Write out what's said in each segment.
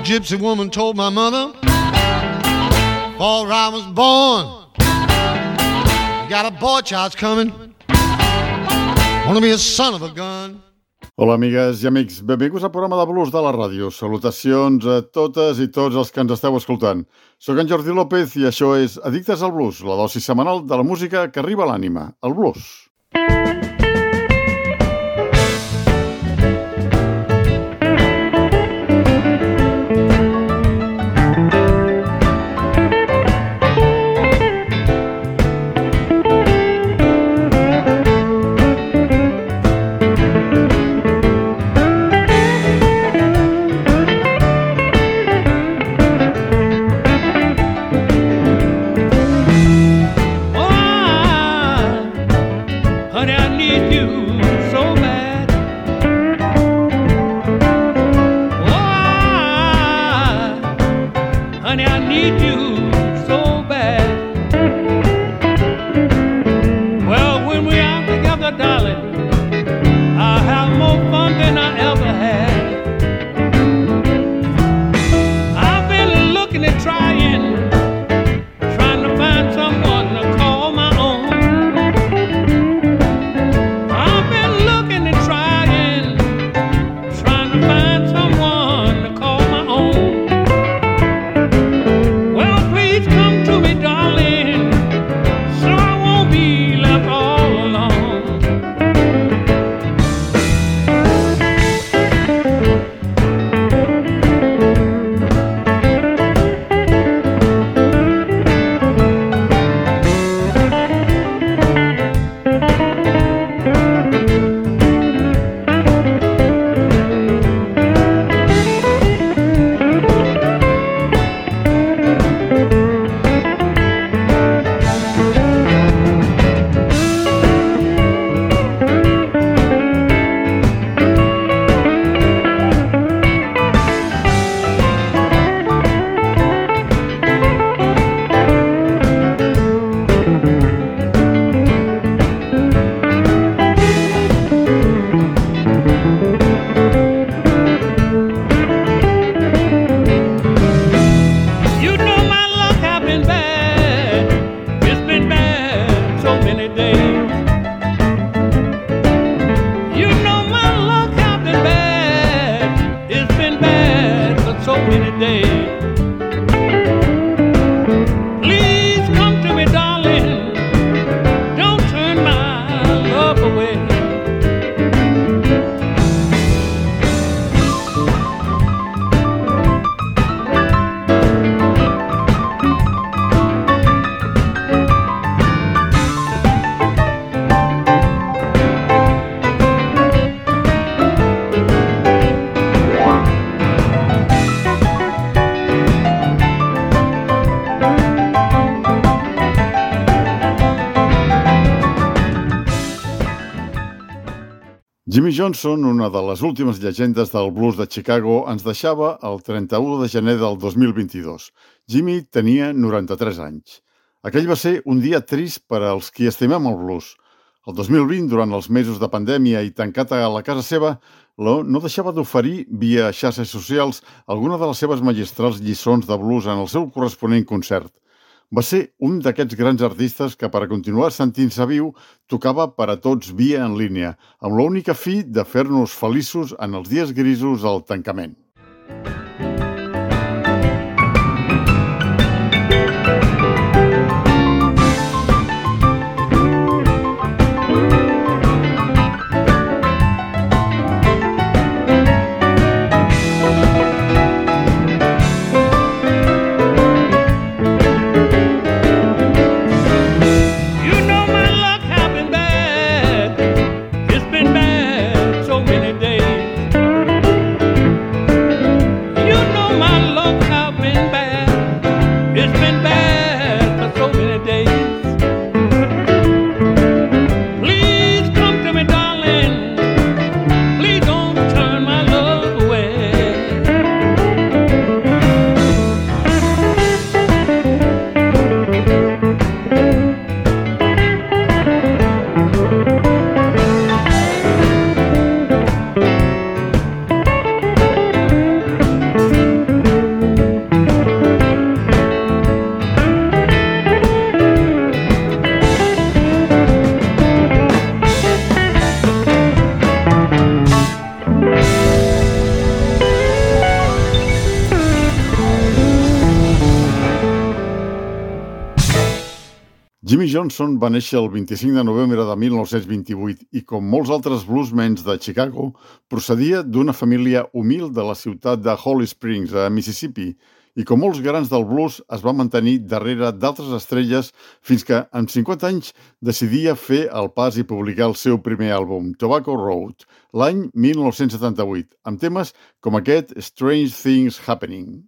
gypsy woman told my mother before I was born, got a boy child's coming, wanna be a son of a gun. Hola, amigues i amics. Benvinguts al programa de blues de la ràdio. Salutacions a totes i tots els que ens esteu escoltant. Soc en Jordi López i això és Addictes al Blues, la dosi setmanal de la música que arriba a l'ànima, el blues. Jimmy Johnson, una de les últimes llegendes del blues de Chicago, ens deixava el 31 de gener del 2022. Jimmy tenia 93 anys. Aquell va ser un dia trist per als qui estimem el blues. El 2020, durant els mesos de pandèmia i tancat a la casa seva, no deixava d'oferir, via xarxes socials, alguna de les seves magistrals lliçons de blues en el seu corresponent concert. Va ser un d'aquests grans artistes que, per a continuar sentint-se viu, tocava per a tots via en línia, amb l'única fi de fer-nos feliços en els dies grisos del tancament. It's been bad so many days. Johnson va néixer el 25 de novembre de 1928 i, com molts altres bluesmens de Chicago, procedia d'una família humil de la ciutat de Holly Springs, a Mississippi, i com molts grans del blues es va mantenir darrere d'altres estrelles fins que, amb 50 anys, decidia fer el pas i publicar el seu primer àlbum, Tobacco Road, l'any 1978, amb temes com aquest Strange Things Happening.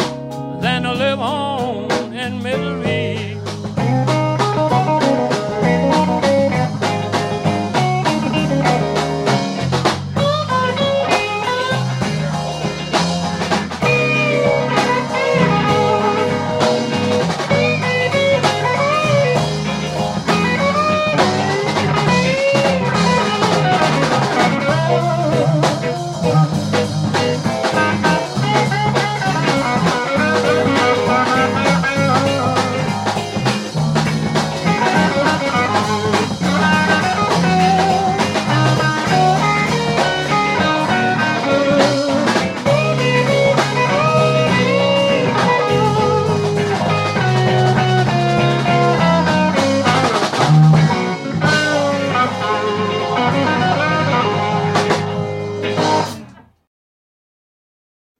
Than to live on in misery.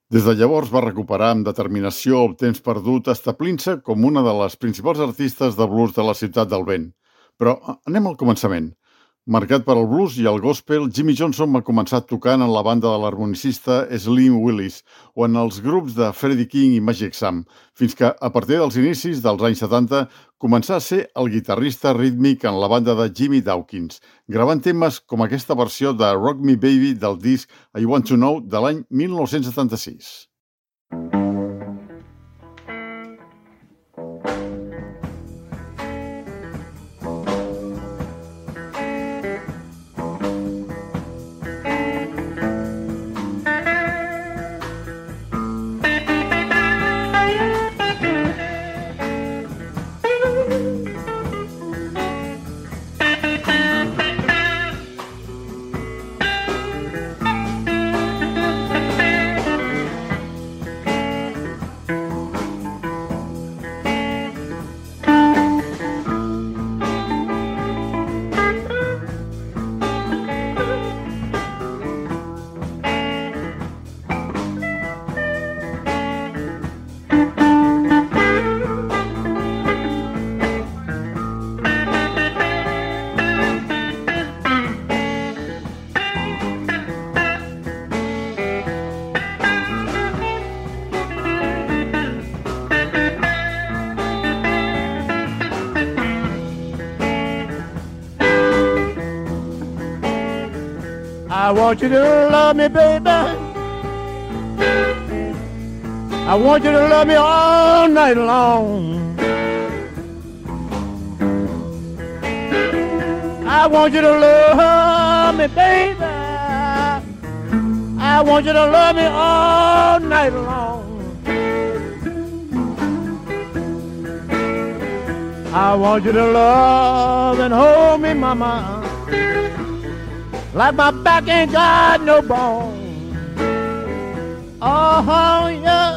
Des de llavors va recuperar amb determinació el temps perdut, establint-se com una de les principals artistes de blues de la ciutat del vent. Però anem al començament. Marcat per el blues i el gospel, Jimmy Johnson va començar tocant en la banda de l'harmonicista Slim Willis o en els grups de Freddie King i Magic Sam, fins que, a partir dels inicis dels anys 70, començà a ser el guitarrista rítmic en la banda de Jimmy Dawkins, gravant temes com aquesta versió de Rock Me Baby del disc I Want to Know de l'any 1976. I want you to love me, baby. I want you to love me all night long. I want you to love me, baby. I want you to love me all night long. I want you to love and hold me, mama, like my back ain't got no bone. Oh, yeah.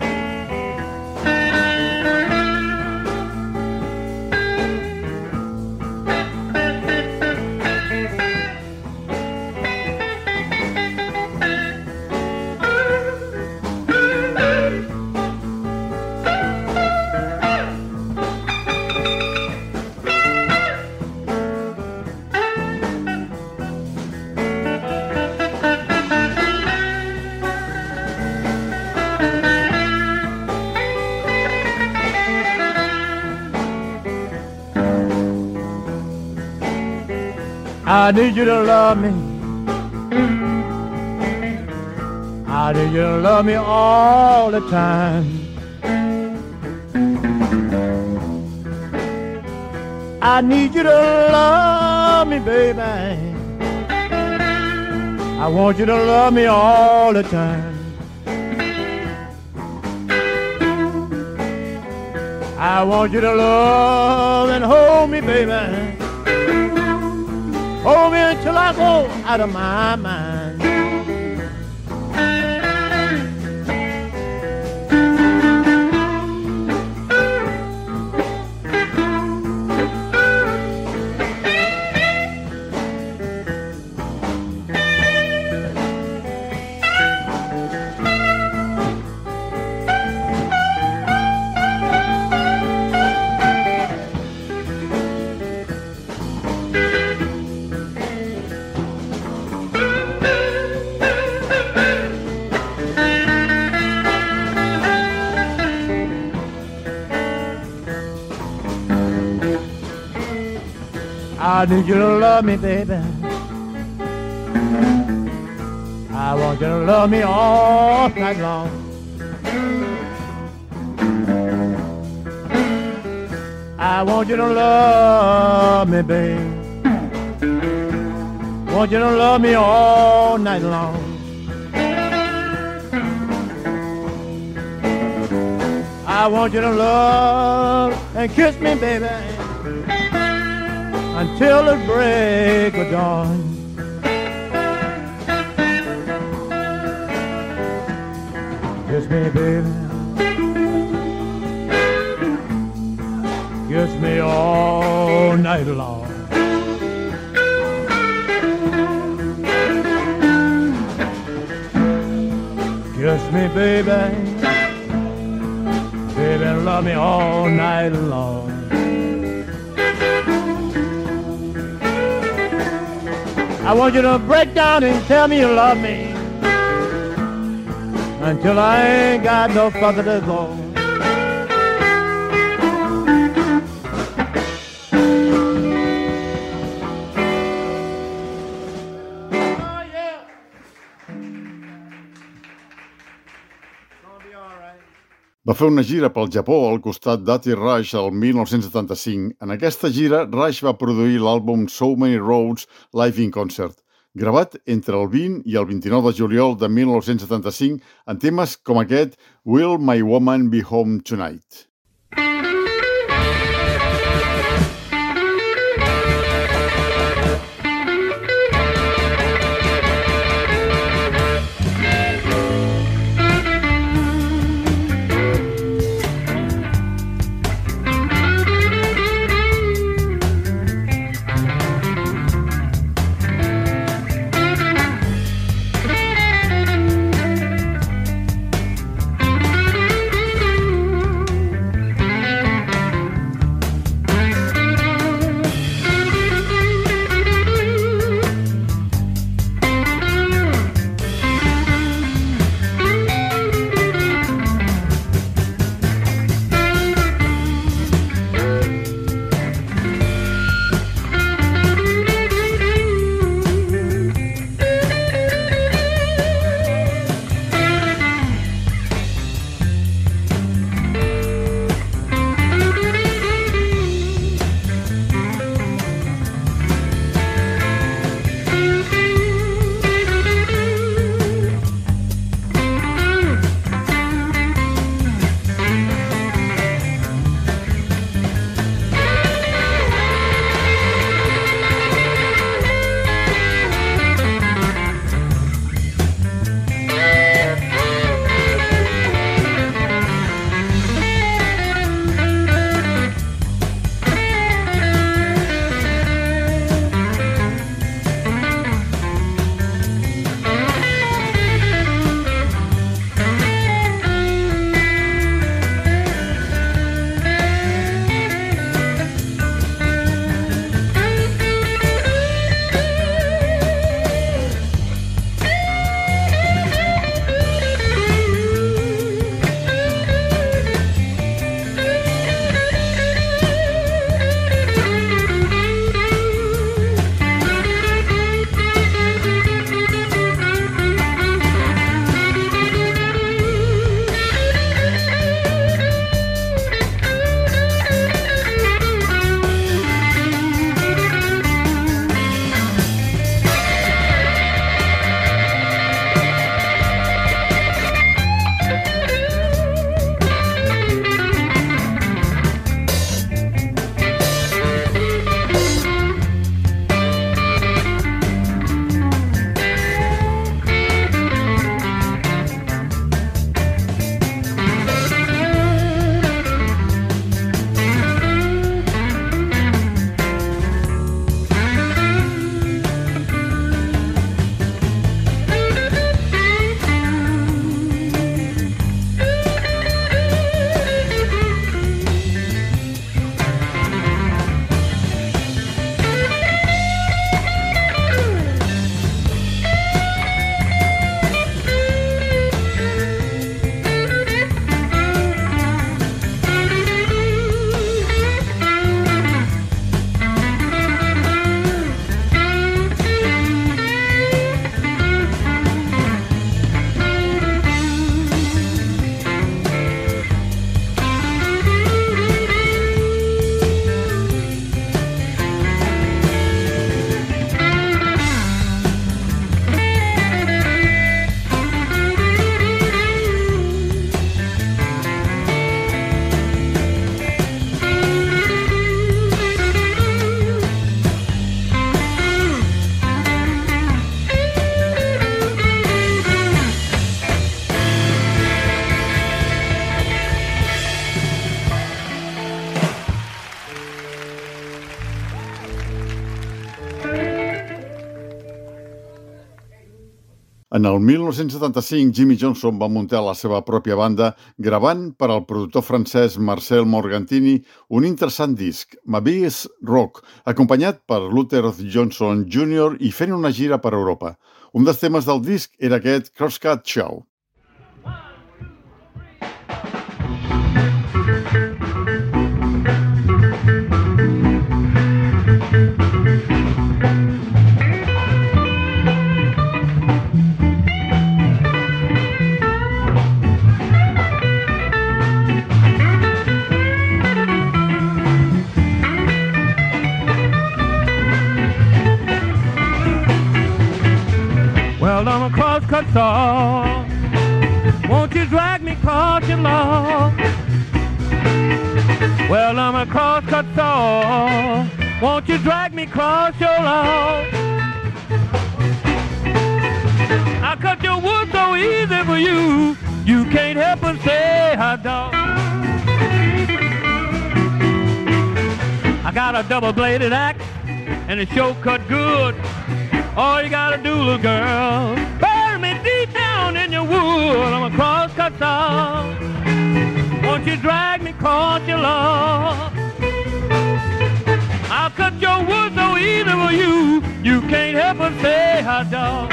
I need you to love me. I need you to love me all the time. I need you to love me, baby. I want you to love me all the time. I want you to love and hold me, baby. Hold me until I go out of my mind. I need you to love me, baby. I want you to love me all night long. I want you to love me, baby. Want you to love me all night long. I want you to love and kiss me, baby, until the break of dawn. Kiss me, baby. Kiss me all night long. Kiss me, baby. Baby, love me all night long. I want you to break down and tell me you love me until I ain't got no further to go. Va fer una gira pel Japó al costat d'Attie Rush el 1975. En aquesta gira, Rush va produir l'àlbum So Many Roads Live in Concert, gravat entre el 20 i el 29 de juliol de 1975 en temes com aquest Will My Woman Be Home Tonight? En el 1975, Jimmy Johnson va muntar la seva pròpia banda gravant per al productor francès Marcel Morgantini un interessant disc, Mavis Rock, acompanyat per Luther Johnson Jr. i fent una gira per Europa. Un dels temes del disc era aquest Crosscut Show. Well, I'm a cross-cut saw. Won't you drag me across your lawn? Well, I'm a cross-cut saw. Won't you drag me across your lawn? I cut your wood so easy for you, you can't help but say hot dog. I got a double-bladed axe, and it sure cut good. All you gotta do, little girl, burn me deep down in your wood. I'm a cross-cut saw. Won't you drag me across your lawn? I'll cut your wood so easy for you, you can't help but say hot dog.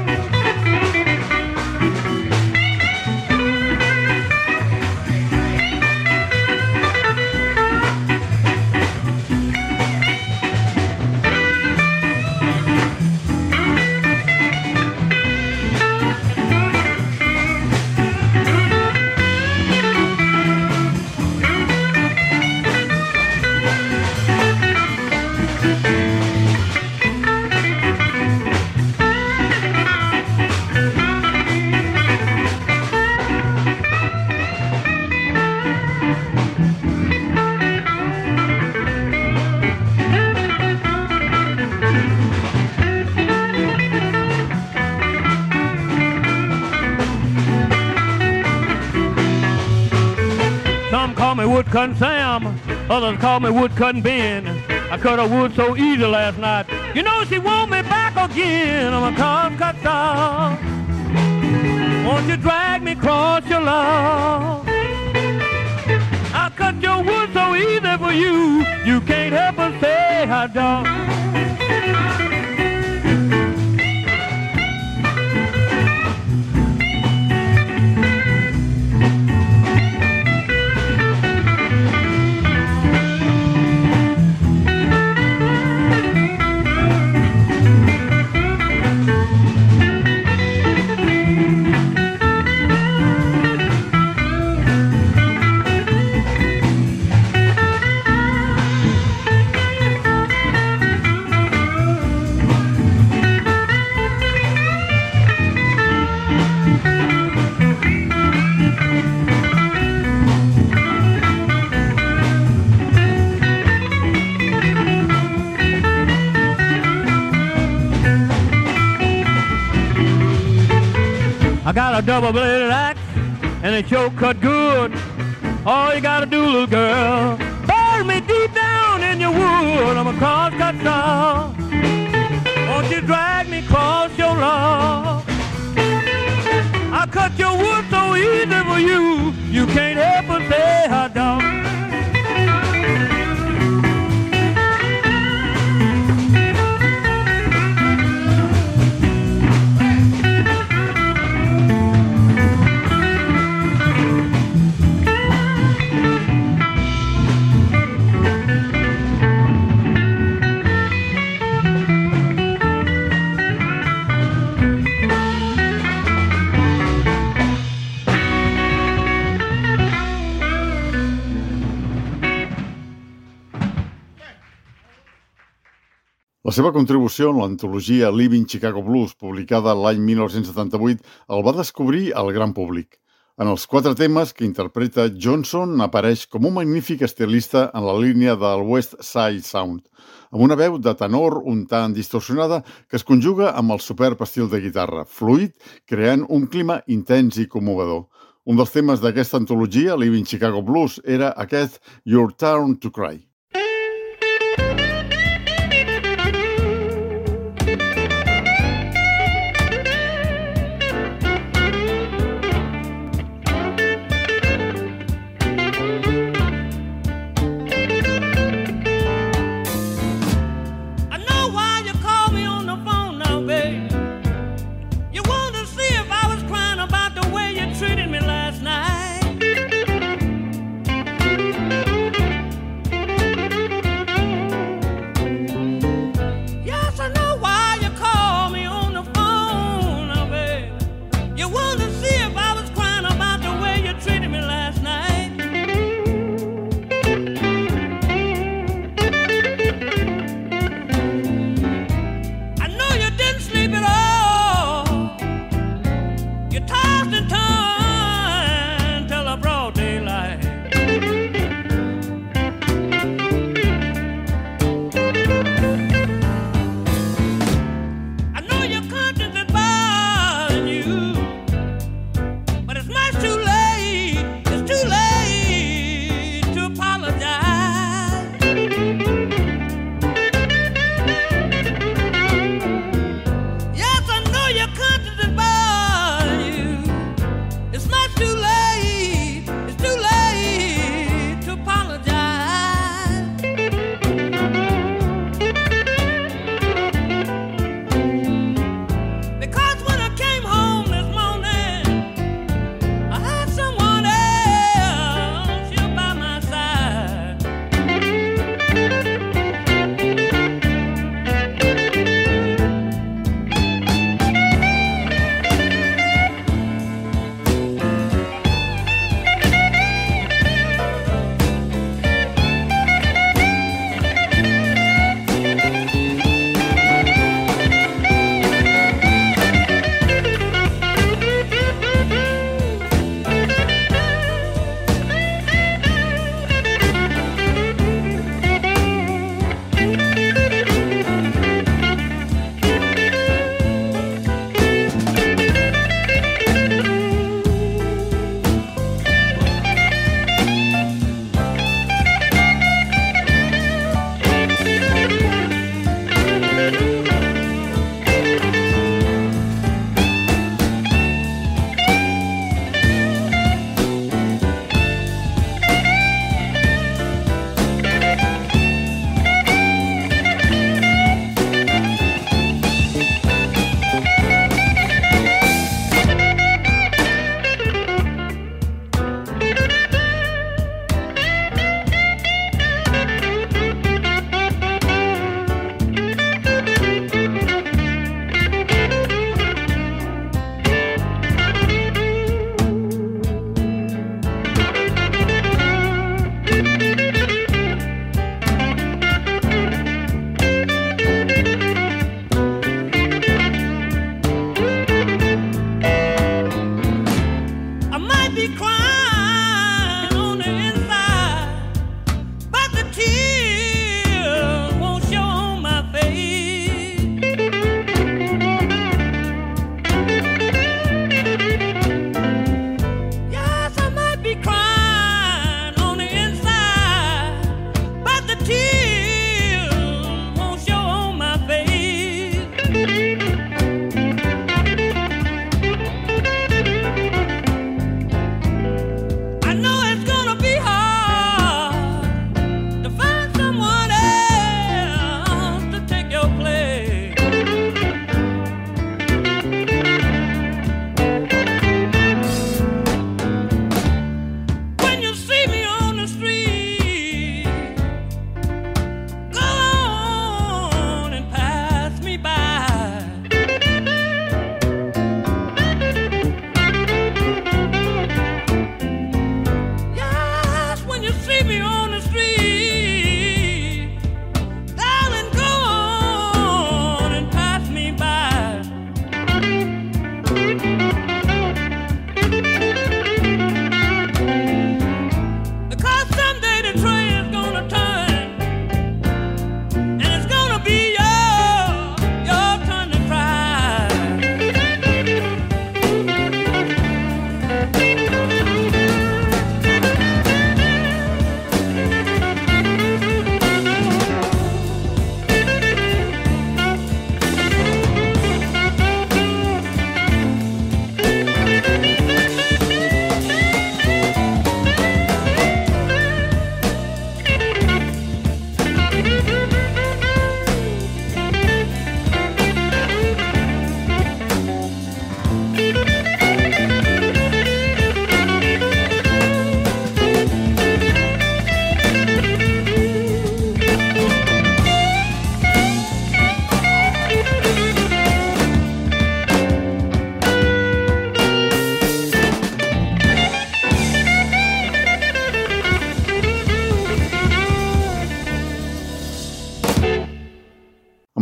Woodcutting Sam, others call me Woodcutting Ben. I cut a wood so easy last night. You know she want me back again. I'm a cross-cut saw. Won't you drag me across your lawn? I cut your wood so easy for you, you can't help but say hot dog. I got a double-bladed axe, and it sure cut good. All you gotta do, little girl, burn me deep down in your wood. I'm a cross-cut saw. Won't you drag me across your lawn? I cut your wood so easy for you, you can't help but say hot dog. La seva contribució en l'antologia Living Chicago Blues, publicada l'any 1978, el va descobrir al gran públic. En els 4 temes que interpreta, Johnson apareix com un magnífic estilista en la línia del West Side Sound, amb una veu de tenor un tant distorsionada que es conjuga amb el superb estil de guitarra, fluid, creant un clima intens i commovedor. Un dels temes d'aquesta antologia, Living Chicago Blues, era aquest Your Turn to Cry.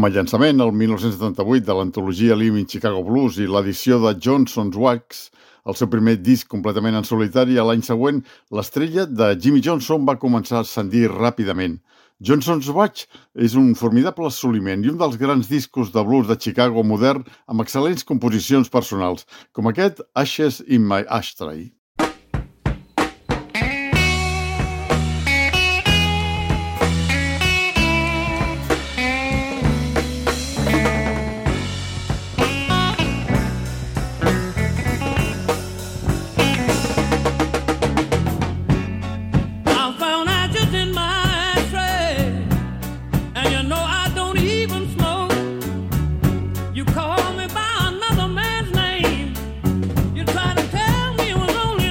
Com a llançament, el 1978 de l'antologia Living Chicago Blues i l'edició de Johnson's Wax, el seu primer disc completament en solitari, a l'any següent, l'estrella de Jimmy Johnson va començar a ascendir ràpidament. Johnson's Wax és un formidable assoliment i un dels grans discos de blues de Chicago modern amb excel·lents composicions personals, com aquest Ashes in My Ashtray. You call me by another man's name. You try to tell me it was only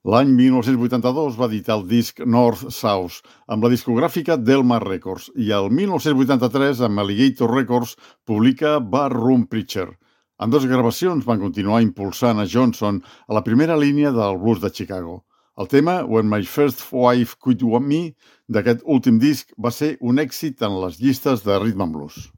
L'any 1982 va editar el disc North South amb la discogràfica Delmar Records i el 1983 amb Alligator Records publica Barroom Preacher. Ambdues gravacions van continuar impulsant a Johnson a la primera línia del blues de Chicago. El tema When My First Wife Quit Me d'aquest últim disc va ser un èxit en les llistes de rhythm and blues.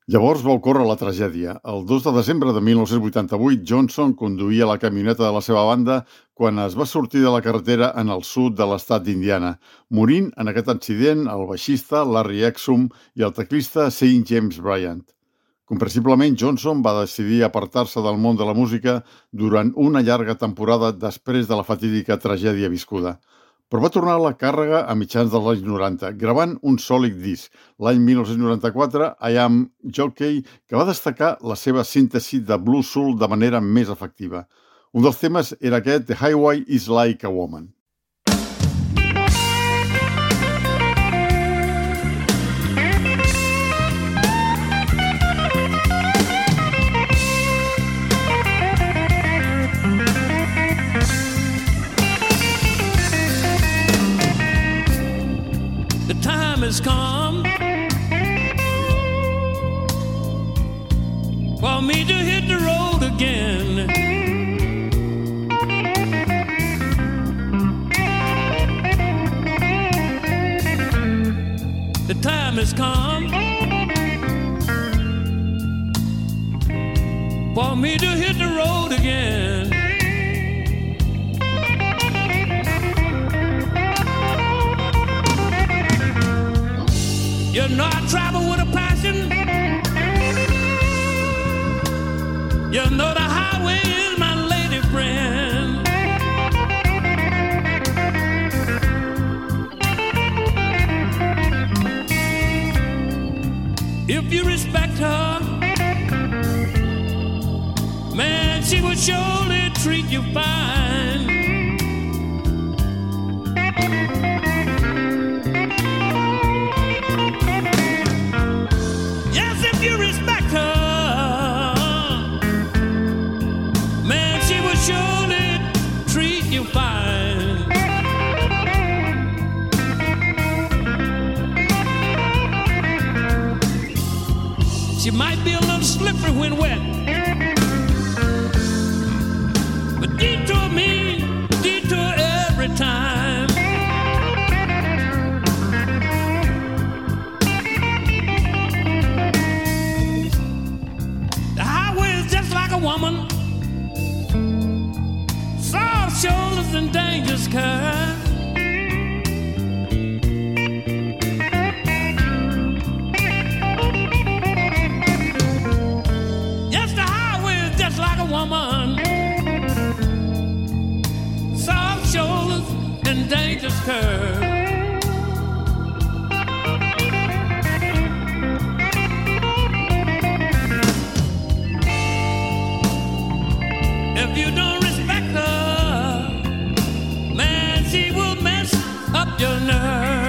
Llavors va ocórrer la tragèdia. El 2 de desembre de 1988, Johnson conduïa la camioneta de la seva banda quan es va sortir de la carretera en el sud de l'estat d'Indiana, morint en aquest accident el baixista Larry Exum i el teclista St. James Bryant. Comprensiblement, Johnson va decidir apartar-se del món de la música durant una llarga temporada després de la fatídica tragèdia viscuda. Però va tornar a la càrrega a mitjans dels anys 90, gravant un sòlid disc. L'any 1994, I Am Jockey, que va destacar la seva síntesi de blues soul de manera més efectiva. Un dels temes era aquest, The Highway is Like a Woman. Has come for me to hit the road again. The time has come for me to hit the road again. You know I travel with a passion. You know the highway is my lady friend. If you respect her, man, she will surely treat you fine. She might be a little slippery when wet, but detour me, detour every time. The highway is just like a woman, soft shoulders and dangerous curves. Woman, soft shoulders and dangerous curves. If you don't respect her, man, she will mess up your nerve.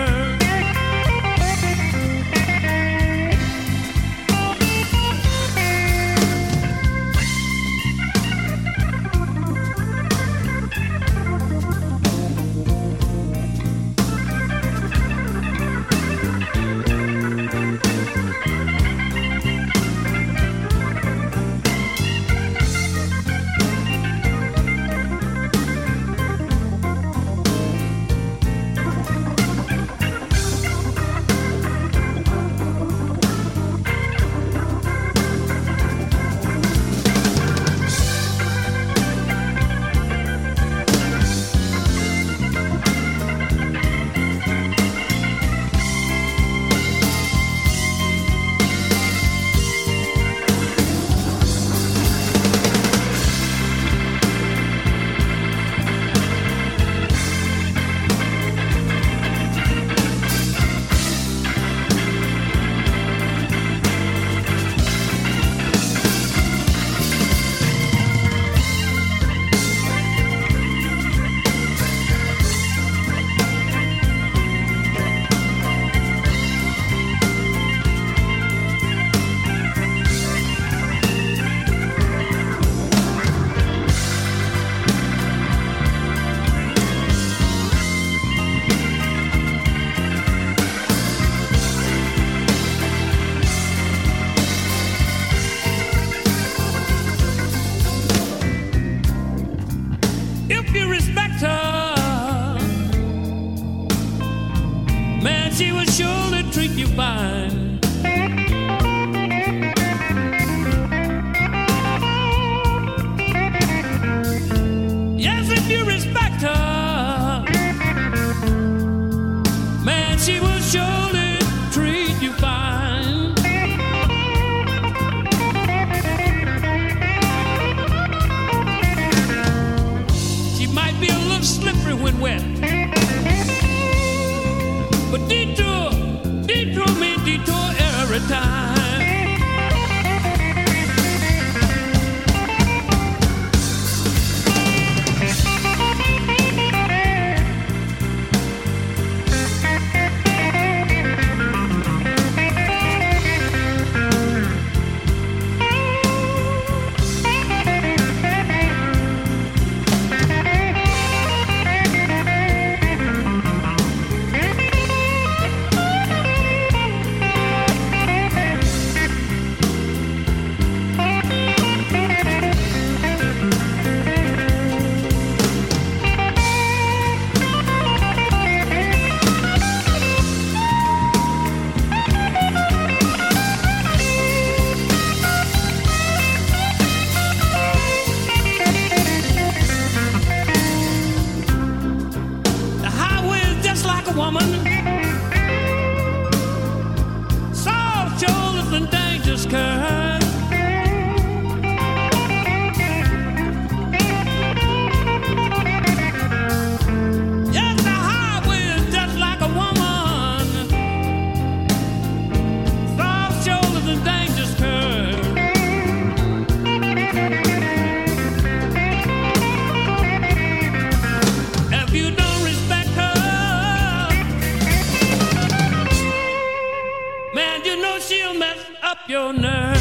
she'll mess up your nerve.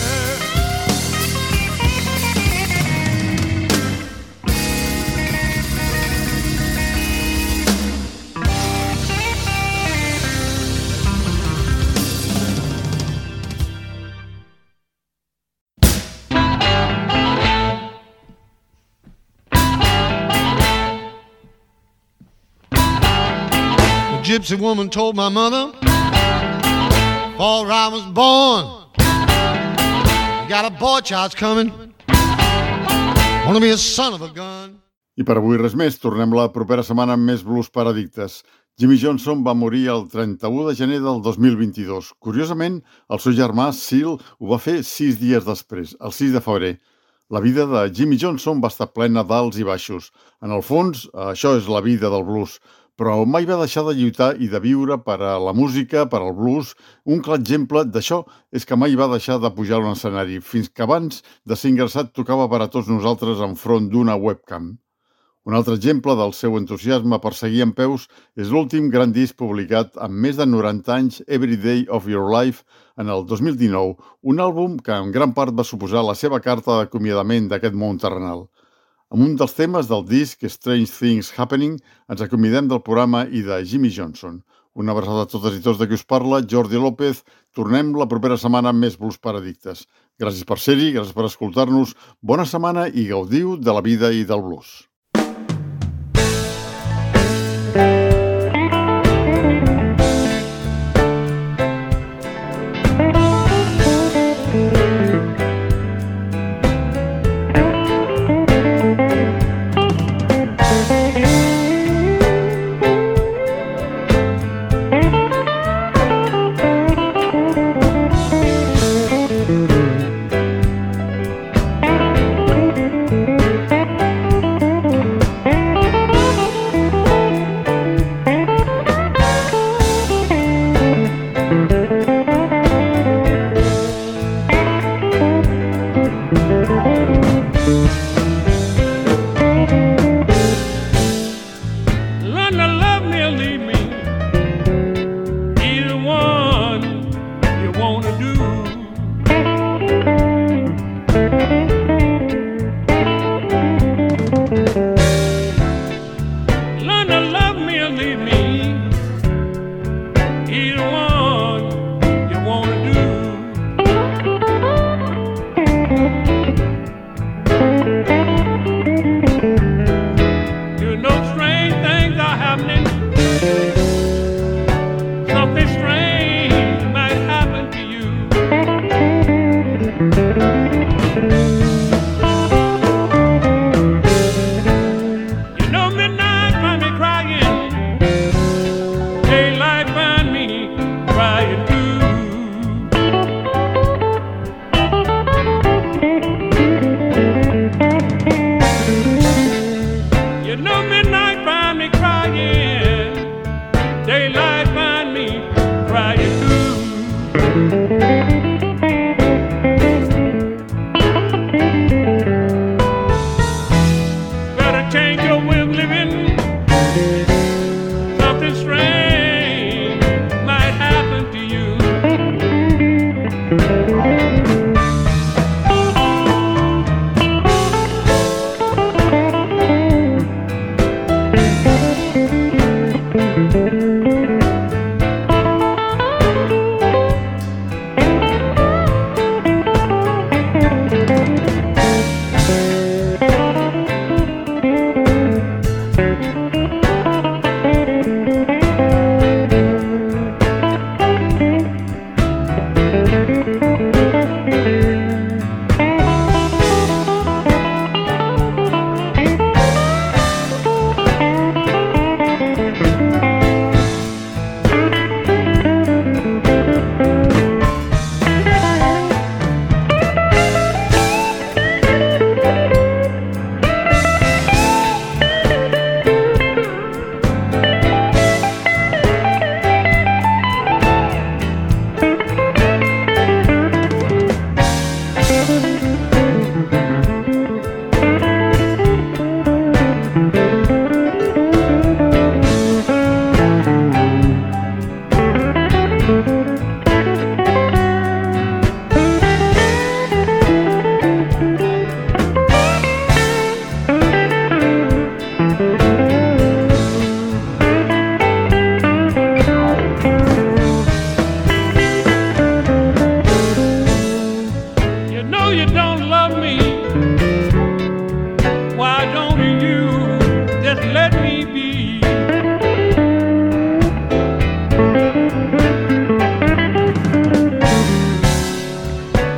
Gypsy woman told my mother before I was born, you got a boy child's coming, wanna be a son of a gun. I per avui res més, tornem la propera setmana amb més blues per addictes. Jimmy Johnson va morir el 31 de gener del 2022. Curiosament, el seu germà Seal ho va fer 6 dies després, el 6 de febrer. La vida de Jimmy Johnson va estar plena d'alts i baixos. En el fons, això és la vida del blues, però mai va deixar de lluitar i de viure per a la música, per al blues. Un clar exemple d'això és que mai va deixar de pujar a un escenari, fins que abans de ser ingressat tocava per a tots nosaltres enfront d'una webcam. Un altre exemple del seu entusiasme per seguir en peus és l'últim gran disc publicat amb més de 90 anys, Every Day of Your Life, en el 2019, un àlbum que en gran part va suposar la seva carta d'acomiadament d'aquest món terrenal. Amb un dels temes del disc, Strange Things Happening, ens acomiadem del programa i de Jimmy Johnson. Una abraçada a totes i tots de qui us parla, Jordi López. Tornem la propera setmana amb més blues per addictes. Gràcies per ser-hi, gràcies per escoltar-nos. Bona setmana i gaudiu de la vida i del blues.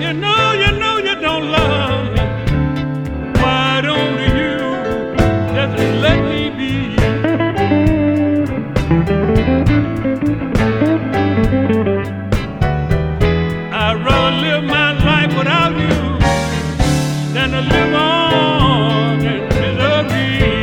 you don't love me. Why don't you just let me be? I'd rather live my life without you than to live on in misery.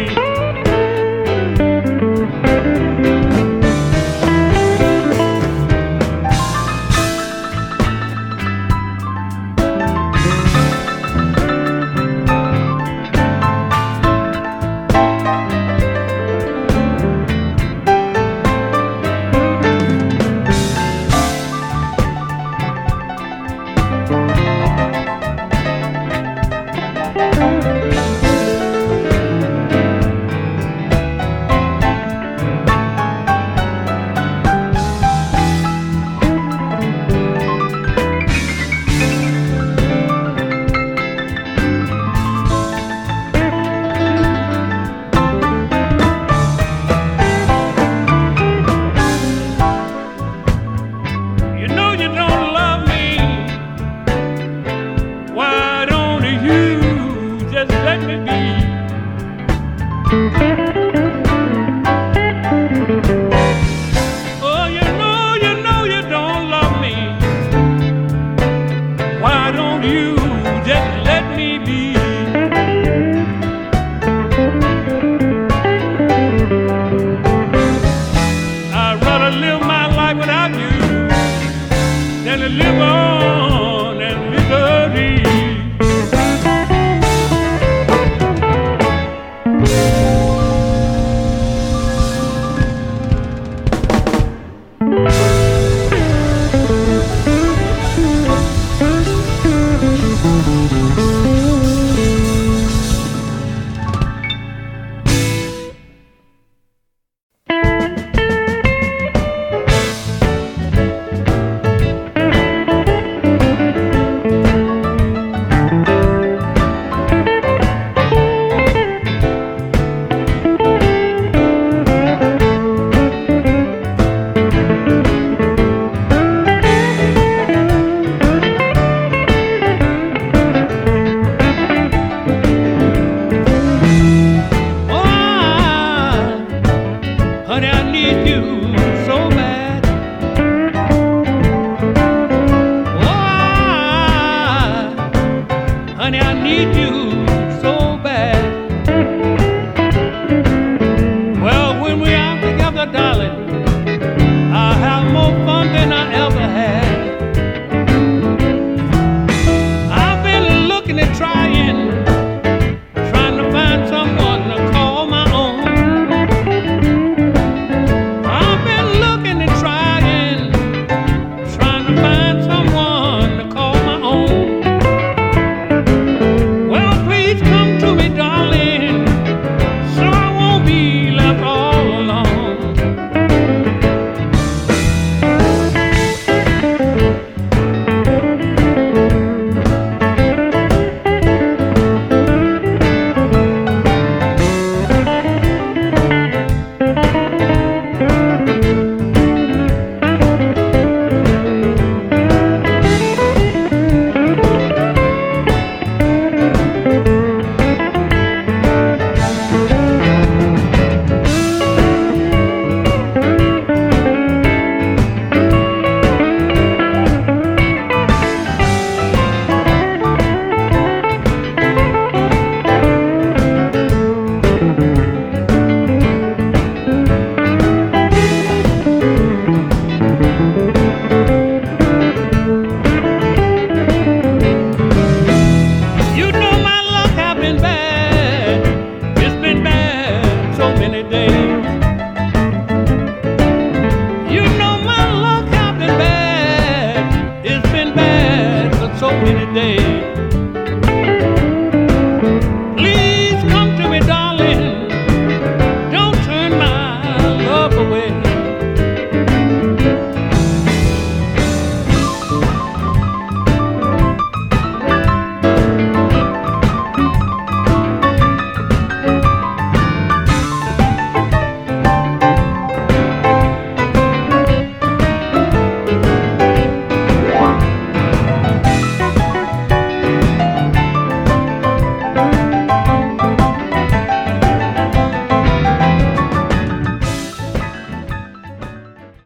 so many days.